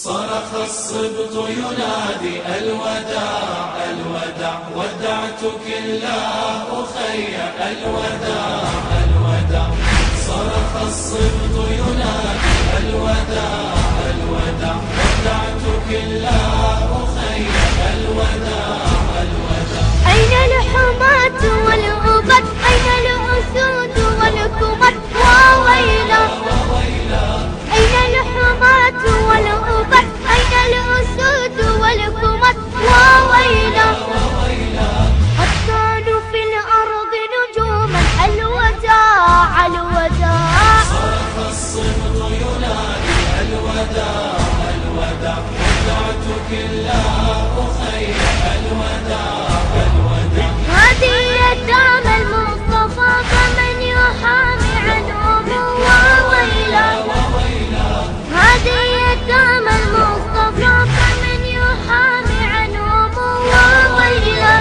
صرخ الصبط ينادي الوداع الوداع، ودعتك الله أخي الوداع الوداع. صرخ الصبط ينادي الوداع الوداع، ودعتك الله أخي الوداع الوداع. أين الحماة والأبد، أين الأسود والكمد وويلا، أين الحماة والأبد، أين الأسود والكمد وويلا. قد كانوا في الأرض نجوما الوداع الوداع. صرخ الصبط ينادي الوداع الوداع، ودعتك الله أخي الوداع الوداع. هذه يتامى المصطفى فمن يحامي عنهم وويلا، هذه يتامى المصطفى فمن يحامي عنهم وويلا.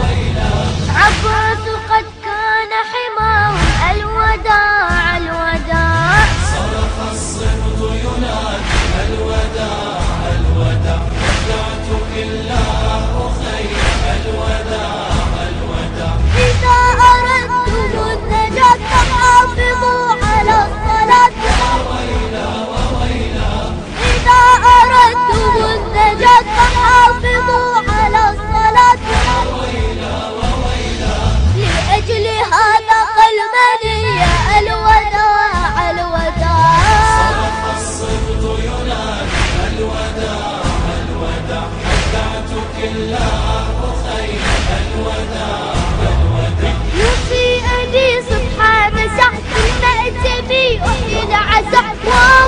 عباس قد كان حماه الوداع الوداع. صرخ الصبط ينادي الوداع الوداع، ودعتك الله أخي الوداع الوداع. إذا أردتم النجاة فحافظوا على الصلاة. إذا أردتم النجاة فحافظوا على الصلاة. لأجل هذا قلبني الوداع الوداع. صرخ الصبط ينادي الوداع الوداع، ودعتك الله أخي الوداع الوداع. يوصي أبي صبح مسح ثم أتبي أحيي العسى.